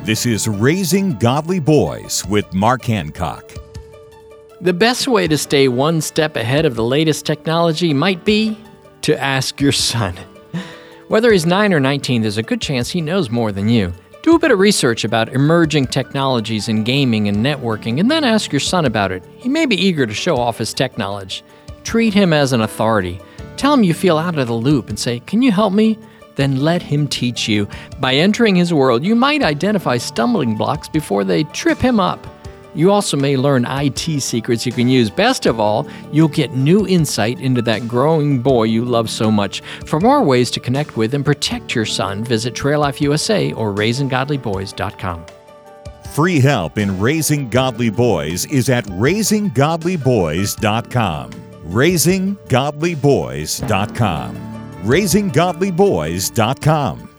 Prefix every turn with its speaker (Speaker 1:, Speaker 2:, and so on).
Speaker 1: This is Raising Godly Boys with Mark Hancock.
Speaker 2: The best way to stay one step ahead of the latest technology might be to ask your son. Whether he's 9 or 19, there's a good chance he knows more than you. Do a bit of research about emerging technologies in gaming and networking, and then ask your son about it. He may be eager to show off his tech knowledge. Treat him as an authority. Tell him you feel out of the loop and say, "Can you help me?" Then let him teach you. By entering his world, you might identify stumbling blocks before they trip him up. You also may learn IT secrets you can use. Best of all, you'll get new insight into that growing boy you love so much. For more ways to connect with and protect your son, visit Trail Life USA or RaisingGodlyBoys.com.
Speaker 1: Free help in raising godly boys is at RaisingGodlyBoys.com. RaisingGodlyBoys.com. RaisingGodlyBoys.com.